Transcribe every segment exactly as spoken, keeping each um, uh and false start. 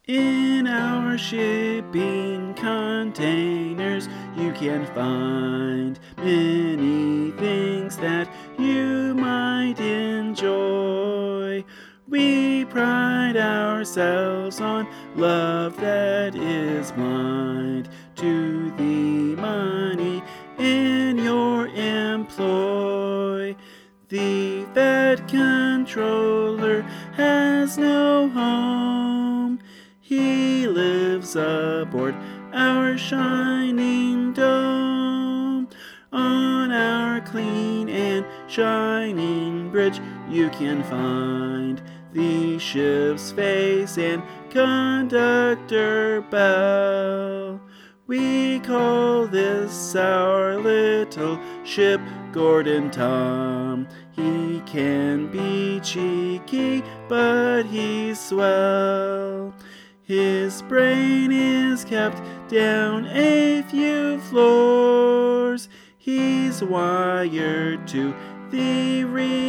In our shipping containers, you can find many things that you might enjoy. We pride ourselves on love that is blind to the money in your employ. The Fed controller has no home. He lives aboard our shining dome. On our clean and shining bridge, you can find the ship's face and conductor bell. We call this our little ship Gordon Tom. He can be cheeky, but he's swell. His brain is kept down a few floors. He's wired to the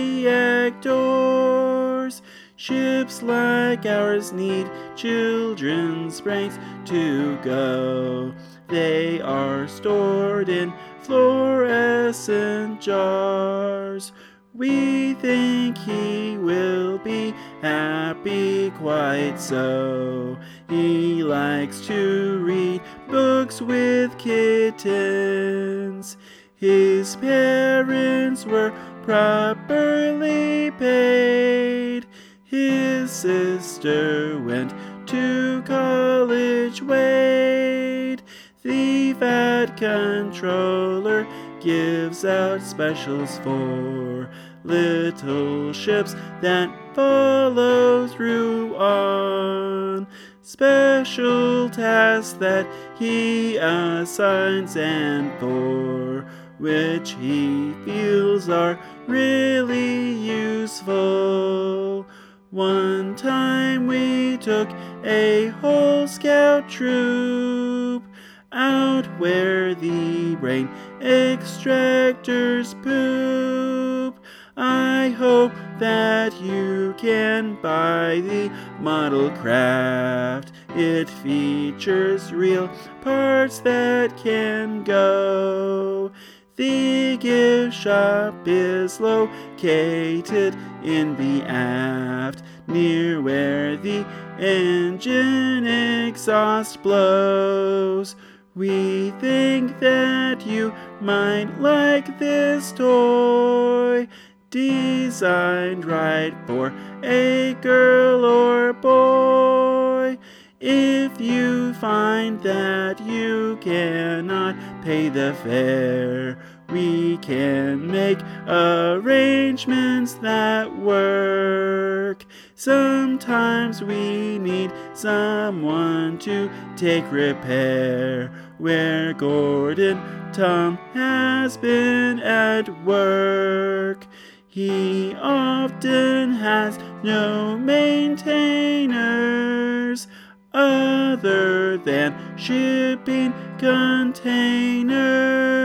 reactors. Ships like ours need children's brains to go. They are stored in fluorescent jars. We think he will be happy, quite so. He likes to read books with kittens. His parents were properly paid. His sister went to college, Wade. The Fat Controller gives out specials for little ships that follow through on special tasks that he assigns and for which he feels are really useful. One time we took a whole scout troop out where the brain extractors poop. I hope that you can buy the model craft. It features real parts that can go. The gift shop is located in the aft, near where the engine exhaust blows. We think that you might like this toy, designed right for a girl or boy. If you find that you cannot pay the fare, we can make arrangements that work. Sometimes we need someone to take repair where Gordon Tom has been at work. He often has no maintainers other than shipping containers.